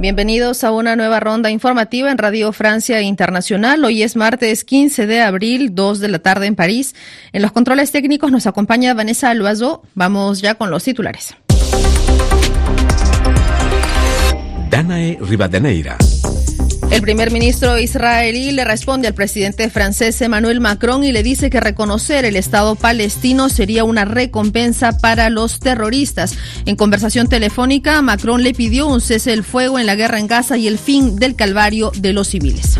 Bienvenidos a una nueva ronda informativa en Radio Francia Internacional. Hoy es martes 15 de abril, 2 de la tarde en París. En los controles técnicos nos acompaña Vanessa Loiseau. Vamos ya con los titulares. Danae Rivadeneira. El primer ministro israelí le responde al presidente francés Emmanuel Macron y le dice que reconocer el Estado palestino sería una recompensa para los terroristas. En conversación telefónica, Macron le pidió un cese el fuego en la guerra en Gaza y el fin del calvario de los civiles.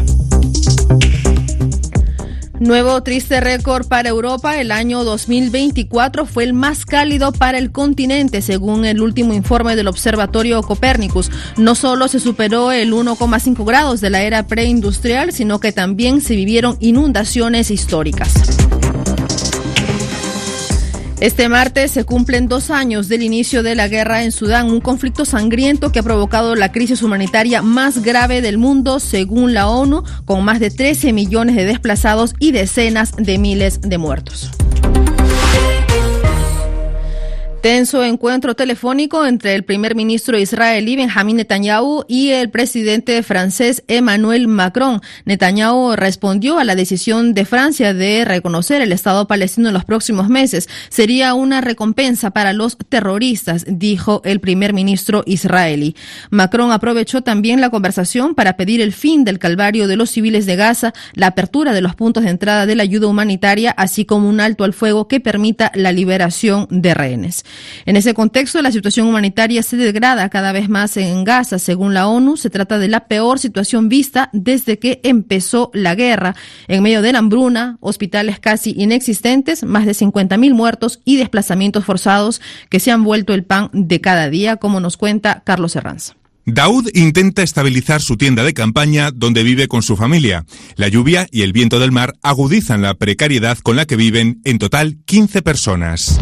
Nuevo triste récord para Europa. El año 2024 fue el más cálido para el continente, según el último informe del Observatorio Copernicus. No solo se superó el 1,5 grados de la era preindustrial, sino que también se vivieron inundaciones históricas. Este martes se cumplen 2 años del inicio de la guerra en Sudán, un conflicto sangriento que ha provocado la crisis humanitaria más grave del mundo, según la ONU, con más de 13 millones de desplazados y decenas de miles de muertos. Tenso encuentro telefónico entre el primer ministro israelí Benjamin Netanyahu y el presidente francés Emmanuel Macron. Netanyahu respondió a la decisión de Francia de reconocer el Estado palestino en los próximos meses. Sería una recompensa para los terroristas, dijo el primer ministro israelí. Macron aprovechó también la conversación para pedir el fin del calvario de los civiles de Gaza, la apertura de los puntos de entrada de la ayuda humanitaria, así como un alto al fuego que permita la liberación de rehenes. En ese contexto, la situación humanitaria se degrada cada vez más en Gaza. Según la ONU, se trata de la peor situación vista desde que empezó la guerra. En medio de la hambruna, hospitales casi inexistentes, más de 50.000 muertos y desplazamientos forzados que se han vuelto el pan de cada día, como nos cuenta Carlos Herranz. Daoud intenta estabilizar su tienda de campaña donde vive con su familia. La lluvia y el viento del mar agudizan la precariedad con la que viven en total 15 personas.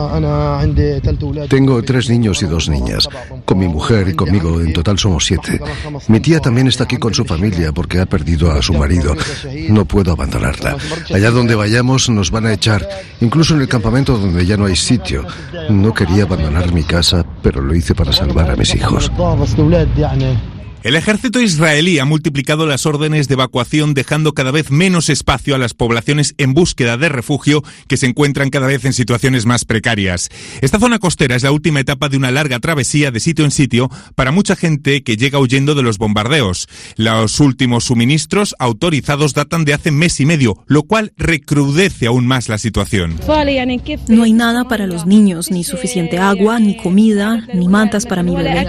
Tengo 3 niños y 2 niñas. Con mi mujer y conmigo en total somos 7. Mi tía también está aquí con su familia porque ha perdido a su marido. No puedo abandonarla. Allá donde vayamos nos van a echar, incluso en el campamento donde ya no hay sitio. No quería abandonar mi casa, pero lo hice para salvar a mis hijos. El ejército israelí ha multiplicado las órdenes de evacuación, dejando cada vez menos espacio a las poblaciones en búsqueda de refugio que se encuentran cada vez en situaciones más precarias. Esta zona costera es la última etapa de una larga travesía de sitio en sitio para mucha gente que llega huyendo de los bombardeos. Los últimos suministros autorizados datan de hace mes y medio, lo cual recrudece aún más la situación. No hay nada para los niños, ni suficiente agua, ni comida, ni mantas para mi bebé.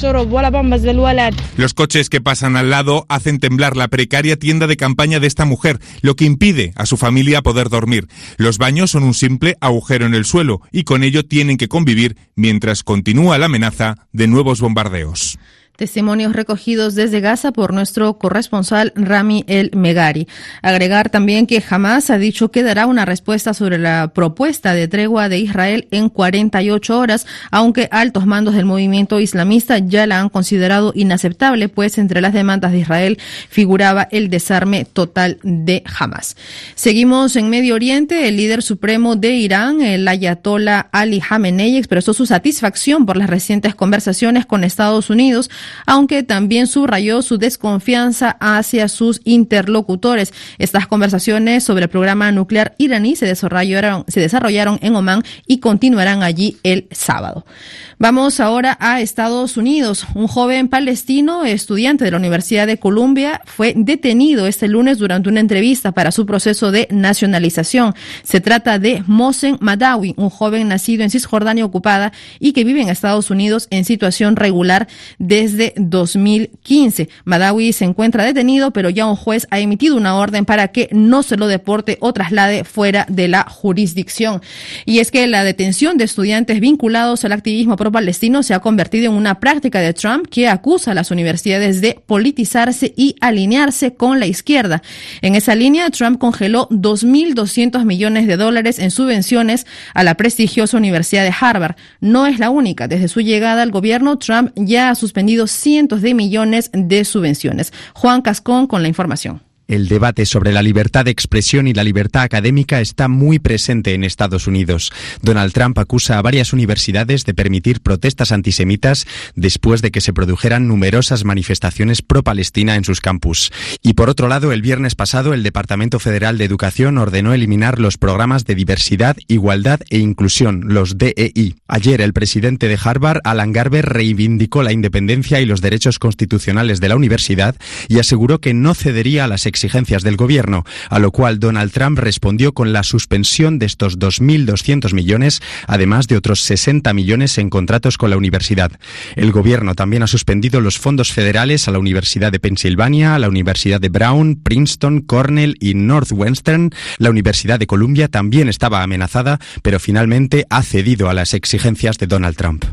Los coches que pasan al lado hacen temblar la precaria tienda de campaña de esta mujer, lo que impide a su familia poder dormir. Los baños son un simple agujero en el suelo y con ello tienen que convivir mientras continúa la amenaza de nuevos bombardeos. Testimonios recogidos desde Gaza por nuestro corresponsal Rami El Megari. Agregar también que Hamas ha dicho que dará una respuesta sobre la propuesta de tregua de Israel en 48 horas, aunque altos mandos del movimiento islamista ya la han considerado inaceptable, pues entre las demandas de Israel figuraba el desarme total de Hamas. Seguimos en Medio Oriente. El líder supremo de Irán, el ayatollah Ali Khamenei, expresó su satisfacción por las recientes conversaciones con Estados Unidos, aunque también subrayó su desconfianza hacia sus interlocutores. Estas conversaciones sobre el programa nuclear iraní se desarrollaron en Omán y continuarán allí el sábado. Vamos ahora a Estados Unidos. Un joven palestino, estudiante de la Universidad de Columbia, fue detenido este lunes durante una entrevista para su proceso de nacionalización. Se trata de Mohsen Madawi, un joven nacido en Cisjordania ocupada y que vive en Estados Unidos en situación regular desde 2015. Madawi se encuentra detenido, pero ya un juez ha emitido una orden para que no se lo deporte o traslade fuera de la jurisdicción. Y es que la detención de estudiantes vinculados al activismo pro-palestino se ha convertido en una práctica de Trump que acusa a las universidades de politizarse y alinearse con la izquierda. En esa línea, Trump congeló $2.200 millones en subvenciones a la prestigiosa Universidad de Harvard. No es la única. Desde su llegada al gobierno, Trump ya ha suspendido cientos de millones de subvenciones. Juan Cascón con la información. El debate sobre la libertad de expresión y la libertad académica está muy presente en Estados Unidos. Donald Trump acusa a varias universidades de permitir protestas antisemitas después de que se produjeran numerosas manifestaciones pro-Palestina en sus campus. Y por otro lado, el viernes pasado, el Departamento Federal de Educación ordenó eliminar los programas de diversidad, igualdad e inclusión, los DEI. Ayer, el presidente de Harvard, Alan Garber, reivindicó la independencia y los derechos constitucionales de la universidad y aseguró que no cedería a las exigencias del gobierno, a lo cual Donald Trump respondió con la suspensión de estos 2.200 millones, además de otros 60 millones en contratos con la universidad. El gobierno también ha suspendido los fondos federales a la Universidad de Pensilvania, a la Universidad de Brown, Princeton, Cornell y Northwestern. La Universidad de Columbia también estaba amenazada, pero finalmente ha cedido a las exigencias de Donald Trump.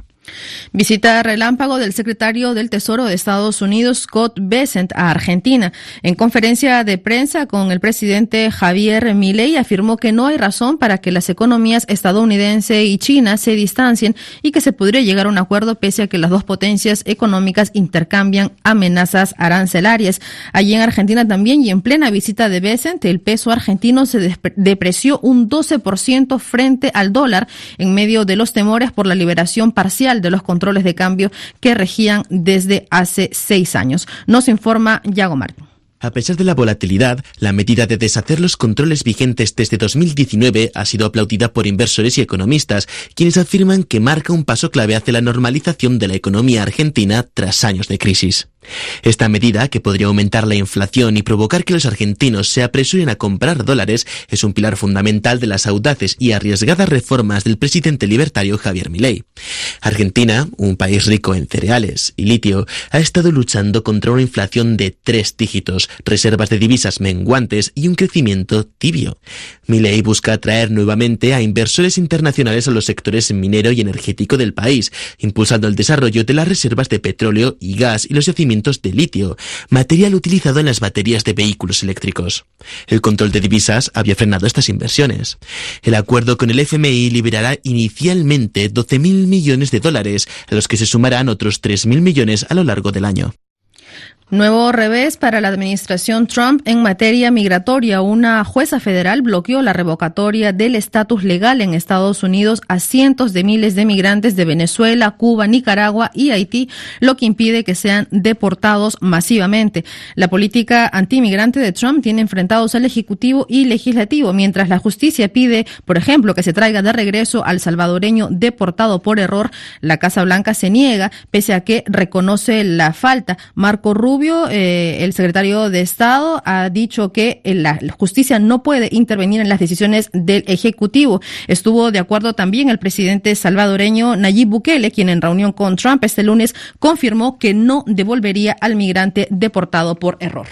Visita relámpago del secretario del Tesoro de Estados Unidos, Scott Bessent, a Argentina. En conferencia de prensa con el presidente Javier Milei, afirmó que no hay razón para que las economías estadounidense y China se distancien y que se podría llegar a un acuerdo pese a que las dos potencias económicas intercambian amenazas arancelarias. Allí en Argentina también, y en plena visita de Bessent, el peso argentino se depreció un 12% frente al dólar en medio de los temores por la liberación parcial de los controles de cambio que regían desde hace 6 años. Nos informa Yago Martín. A pesar de la volatilidad, la medida de deshacer los controles vigentes desde 2019 ha sido aplaudida por inversores y economistas, quienes afirman que marca un paso clave hacia la normalización de la economía argentina tras años de crisis. Esta medida, que podría aumentar la inflación y provocar que los argentinos se apresuren a comprar dólares, es un pilar fundamental de las audaces y arriesgadas reformas del presidente libertario Javier Milei. Argentina, un país rico en cereales y litio, ha estado luchando contra una inflación de 3 dígitos, reservas de divisas menguantes y un crecimiento tibio. Milei busca atraer nuevamente a inversores internacionales a los sectores minero y energético del país, impulsando el desarrollo de las reservas de petróleo y gas y los yacimientos de litio, material utilizado en las baterías de vehículos eléctricos. El control de divisas había frenado estas inversiones. El acuerdo con el FMI liberará inicialmente 12.000 millones de dólares, a los que se sumarán otros 3.000 millones a lo largo del año. Nuevo revés para la administración Trump en materia migratoria. Una jueza federal bloqueó la revocatoria del estatus legal en Estados Unidos a cientos de miles de migrantes de Venezuela, Cuba, Nicaragua y Haití, lo que impide que sean deportados masivamente. La política antimigrante de Trump tiene enfrentados al Ejecutivo y Legislativo, mientras la justicia pide, por ejemplo, que se traiga de regreso al salvadoreño deportado por error. La Casa Blanca se niega, pese a que reconoce la falta. Marco Rubio, el secretario de Estado, ha dicho que la justicia no puede intervenir en las decisiones del Ejecutivo. Estuvo de acuerdo también el presidente salvadoreño Nayib Bukele, quien en reunión con Trump este lunes confirmó que no devolvería al migrante deportado por error.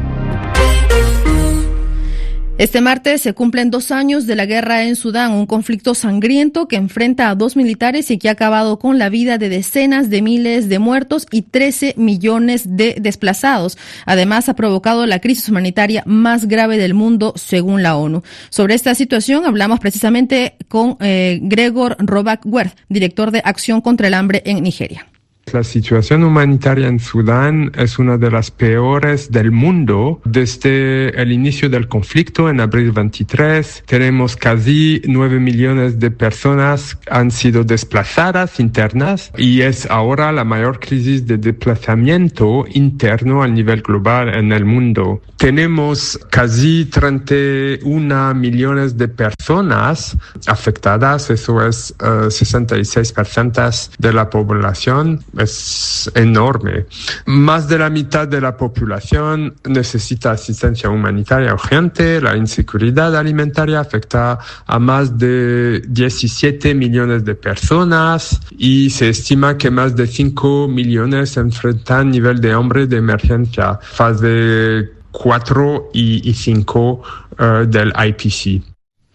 Este martes se cumplen 2 años de la guerra en Sudán, un conflicto sangriento que enfrenta a 2 militares y que ha acabado con la vida de decenas de miles de muertos y 13 millones de desplazados. Además, ha provocado la crisis humanitaria más grave del mundo, según la ONU. Sobre esta situación hablamos precisamente con Gregor Robak-Werth, director de Acción contra el Hambre en Nigeria. La situación humanitaria en Sudán es una de las peores del mundo. Desde el inicio del conflicto en abril 23, tenemos casi 9 millones de personas que han sido desplazadas internas y es ahora la mayor crisis de desplazamiento interno a nivel global en el mundo. Tenemos casi 31 millones de personas afectadas, eso es 66% de la población. Es enorme. Más de la mitad de la población necesita asistencia humanitaria urgente. La inseguridad alimentaria afecta a más de 17 millones de personas y se estima que más de 5 millones se enfrentan nivel de hambre de emergencia, fase 4 y 5 del IPC.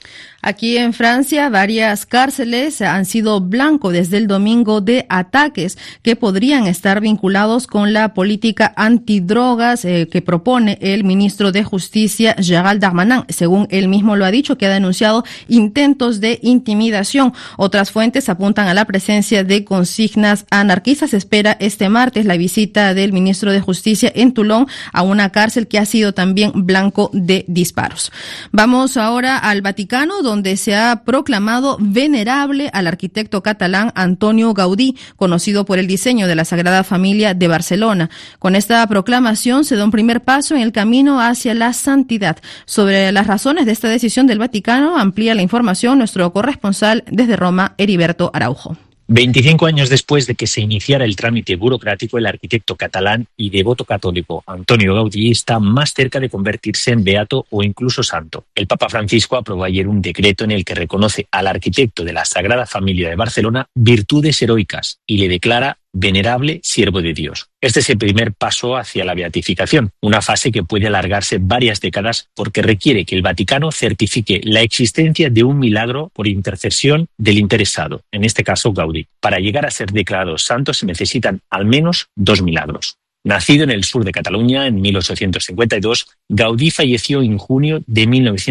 Aquí en Francia, varias cárceles han sido blanco desde el domingo de ataques que podrían estar vinculados con la política antidrogas que propone el ministro de Justicia, Gérald Darmanin. Según él mismo lo ha dicho, que ha denunciado intentos de intimidación. Otras fuentes apuntan a la presencia de consignas anarquistas. Se espera este martes la visita del ministro de Justicia en Toulon a una cárcel que ha sido también blanco de disparos. Vamos ahora al Vaticano, donde se ha proclamado venerable al arquitecto catalán Antonio Gaudí, conocido por el diseño de la Sagrada Familia de Barcelona. Con esta proclamación se da un primer paso en el camino hacia la santidad. Sobre las razones de esta decisión del Vaticano, amplía la información nuestro corresponsal desde Roma, Heriberto Araujo. 25 años después de que se iniciara el trámite burocrático, el arquitecto catalán y devoto católico Antonio Gaudí está más cerca de convertirse en beato o incluso santo. El Papa Francisco aprobó ayer un decreto en el que reconoce al arquitecto de la Sagrada Familia de Barcelona virtudes heroicas y le declara venerable siervo de Dios. Este es el primer paso hacia la beatificación, una fase que puede alargarse varias décadas porque requiere que el Vaticano certifique la existencia de un milagro por intercesión del interesado, en este caso Gaudí. Para llegar a ser declarado santo se necesitan al menos 2 milagros. Nacido en el sur de Cataluña en 1852, Gaudí falleció en junio de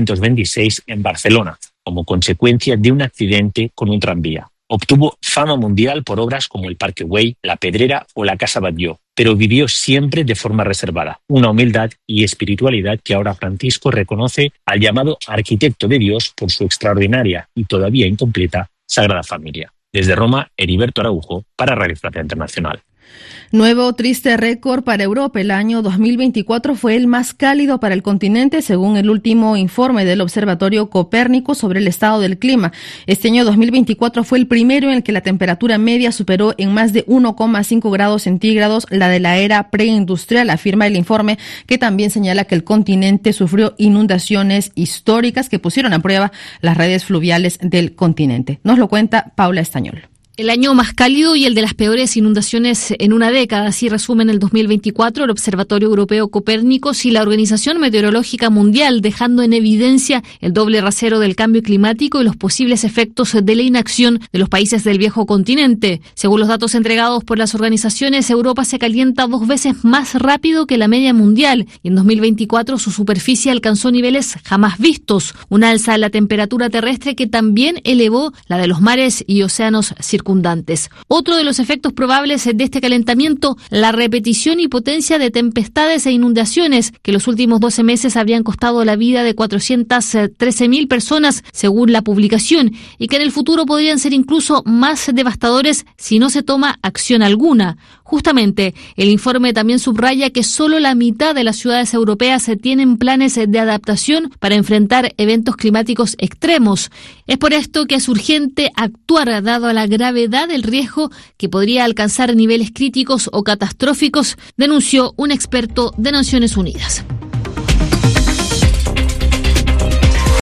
1926 en Barcelona, como consecuencia de un accidente con un tranvía. Obtuvo fama mundial por obras como el Parque Güell, la Pedrera o la Casa Batlló, pero vivió siempre de forma reservada, una humildad y espiritualidad que ahora Francisco reconoce al llamado arquitecto de Dios por su extraordinaria y todavía incompleta Sagrada Familia. Desde Roma, Heriberto Araujo, para Radio Francia Internacional. Nuevo triste récord para Europa. El año 2024 fue el más cálido para el continente, según el último informe del Observatorio Copérnico sobre el estado del clima. Este año 2024 fue el primero en el que la temperatura media superó en más de 1,5 grados centígrados la de la era preindustrial, afirma el informe, que también señala que el continente sufrió inundaciones históricas que pusieron a prueba las redes fluviales del continente. Nos lo cuenta Paula Estañol. El año más cálido y el de las peores inundaciones en una década, así resumen el 2024 el Observatorio Europeo Copérnicos y la Organización Meteorológica Mundial, dejando en evidencia el doble rasero del cambio climático y los posibles efectos de la inacción de los países del viejo continente. Según los datos entregados por las organizaciones, Europa se calienta 2 veces más rápido que la media mundial y en 2024 su superficie alcanzó niveles jamás vistos, un alza en la temperatura terrestre que también elevó la de los mares y océanos circundantes. Otro de los efectos probables de este calentamiento, la repetición y potencia de tempestades e inundaciones que los últimos 12 meses habrían costado la vida de 413.000 personas, según la publicación, y que en el futuro podrían ser incluso más devastadores si no se toma acción alguna. Justamente, el informe también subraya que solo la mitad de las ciudades europeas tienen planes de adaptación para enfrentar eventos climáticos extremos. Es por esto que es urgente actuar, dado a la gravedad del riesgo que podría alcanzar niveles críticos o catastróficos, denunció un experto de Naciones Unidas.